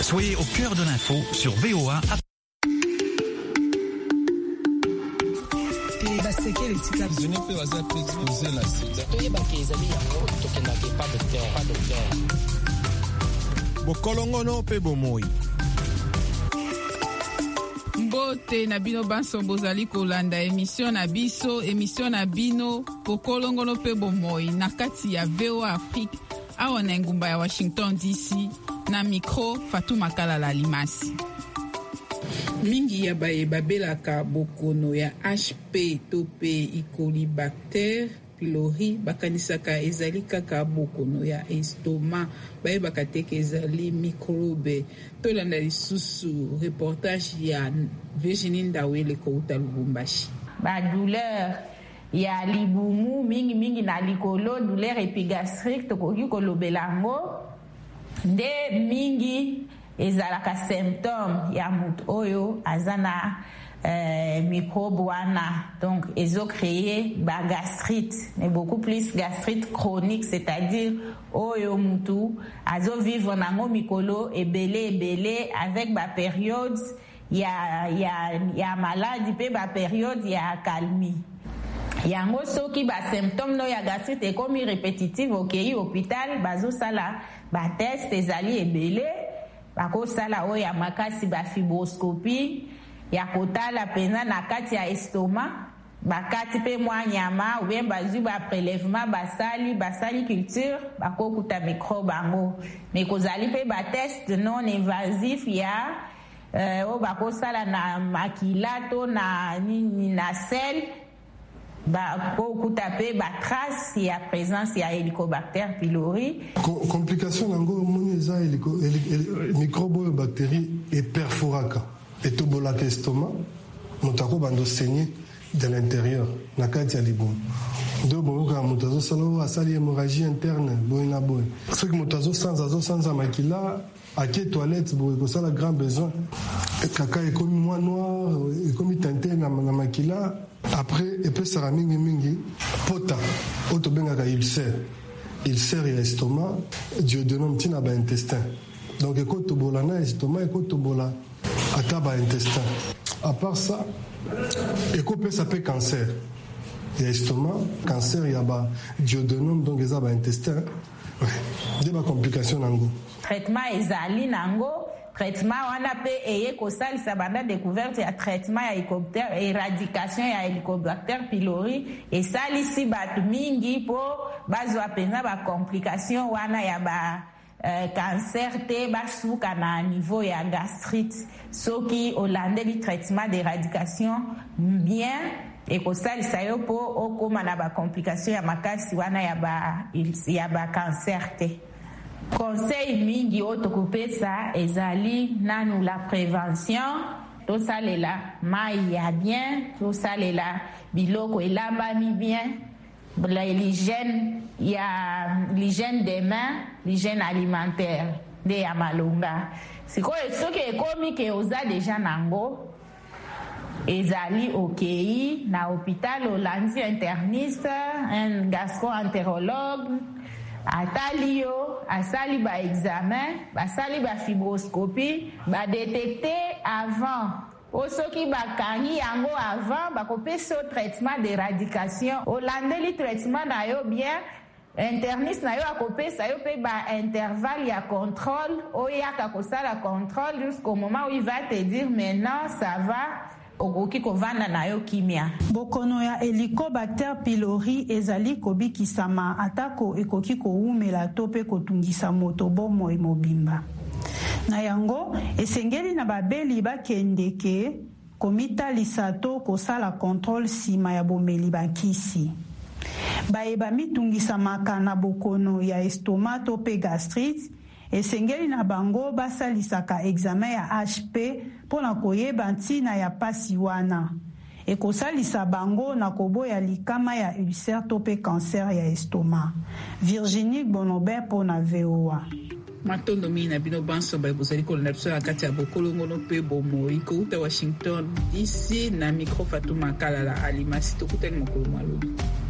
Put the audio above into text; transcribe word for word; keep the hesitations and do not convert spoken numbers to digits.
Soyez au cœur de l'info sur V O A. Bokolongono pe bomoi. Mbote na bino banso bozali kolanda émission na biso, émission na bino Bokolongono pe bomoi na kati ya V O A Afrique awa na ngumba ya Washington D C na micro Fatou Makalala Limasi. Mingi ya baye babelaka bokono ya H P to pe Helicobacter pylori bakanisaka ezali kaka bokono ya estoma baye bakateke ezali microbe. Tolanda lisusu reportage ya Virginie Ndawele kouta Lubumbashi. Ba douleur ya libumu mingi mingi na likolo, douleur épigastrique tokoki kolobelango nde mingi ezalaka symptôme ya mutu oyo azana euh, microbe wana. Donc ezo créer ba gastrite, mais beaucoup plus gastrite chronique, c'est-à-dire oyo mutu azo vivre nango mikolo ebele ebele avec ba période ya ya ya maladie pe ba période ya accalmie. Yango soki ba symptôme no ya gastrite ekomi répétitive okei hôpital bazo sala ba test ezali ebele bako sala oyo ya makasi ba fibroscopie ya kotala pena na kati ya estomac bakati pe mwa nyama ou bien bazwi ba prélèvement basali basali culture bako kuta microbe bango. Mais kozali pe ba test non invasif ya euh, o bako sala na makilato na ni na sel ba ko kutape ba trace ya présence ya Helicobacter pylori. Complication nango moni za hélico microbe bactérie et perforaka et tobolaka estomac mutako bando saigner de l'intérieur na kati ya libumu ndo boka mutazo salo asali hémorragie interne boina boy ce que mutazo sans azo sans makila à qui toilette boy ko sala grand besoin kaka ekomi moi noir ekomi teinté na makila. Après, il peut se ramener mingi pota, auto benga ka ulcère, ulcère et estomac, duodénum tina ba intestin. Donc écoute bolana estomac, écoute bola ataba intestin. À part ça, écoute peut s'appeler cancer. Il y a estomac, cancer, il y a ba duodénum donc ils a ba intestin. Ouais, des ba complications nango. Traitement ezali nango. Traitement wana pe eye kosali sabanda découverte ya traitement ya Helicobacter, éradication ya Helicobacter pylori et salisi batu mingi po bazwa pena ba complication wana ya ba euh, cancer te basuka na niveau ya gastrite soki olandeli traitement d'éradication bien et kosalisa yo po okoma na ba complication ya makasi wana ya ba ya ba cancer te. Conseil mingi otokopesa ezali nanu la prévention, to salela mai ya bien, to salela biloko elambami bien, l'hygiène ya l'hygiène des mains, l'hygiène alimentaire de ya malonga. Sikoyo soki ekomi ke oza deja nango ezali okei na hôpital olandi interniste, un gastro-entérologue atali yo asali ba examen basali ba fibroscopie ba détecter avant osoki bakangi yango avant bakopesa traitement d'éradication olandeli traitement na yo bien interniste na yo akopesa yo pe ba intervalle ya contrôle oyaka kosala contrôle jusqu'au moment où il va te dire maintenant ça va okoki kovanda na yo kimia. Bokono ya Helicobacter pylori ezali kobikisama atako ekoki koumela to pe kotungisa moto bomoi mobimba. Na yango esengeli na babeli bakendeke komitalisa to kosala contrôle sima ya bomeli bakisi. Bayeba mitungisamaka na bokono ya estomac to pe gastrite esengeli na bango basalisaka examen ya H P pona koyeba ntina ya pasi wana ekosalisa bango na koboya likama ya ulcère to pe cancer ya estomac. Virginie Bonobert pona V O A. Matondo mina bino banso ba bozali kolanda biso na kati ya Bokolongono pe bomoi kouta Washington D C na micro Fatou Makalala Alimasi tokutani mokolo malo.